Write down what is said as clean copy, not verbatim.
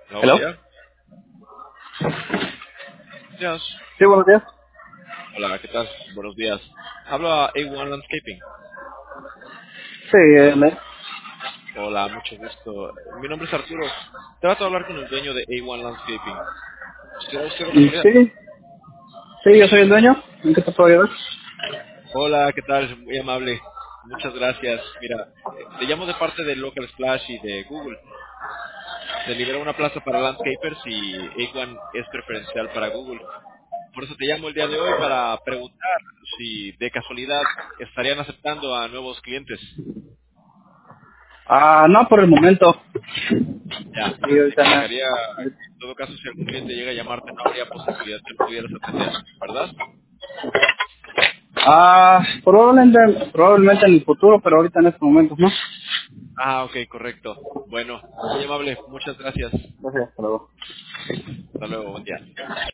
Hola, buen ¿Hello? día. Días. Sí, buenos días. Hola, ¿qué tal? Buenos días. Habla A1 Landscaping. Sí, Hola, mucho gusto. Mi nombre es Arturo. Trato de hablar con el dueño de A1 Landscaping. ¿Será usted de casualidad? sí, sí, yo soy el dueño. ¿En qué te puedo ayudar? Hola, ¿qué tal? Muy amable. Muchas gracias. Mira, te llamo de parte de Local Splash y de Google. Se liberó una plaza para landscapers y A1 es preferencial para Google. Por eso te llamo el día de hoy para preguntar si de casualidad estarían aceptando a nuevos clientes. Ah, no, por el momento. Ya, Sí, ahorita significaría, no. en todo caso, si algún cliente llega a llamarte, no habría posibilidad que lo pudieras atender, ¿verdad? Probablemente en el futuro, pero ahorita en estos momentos, ¿no? Ah, ok, correcto. Bueno, muy amable, muchas gracias. Gracias, hasta luego. Hasta luego, buen día.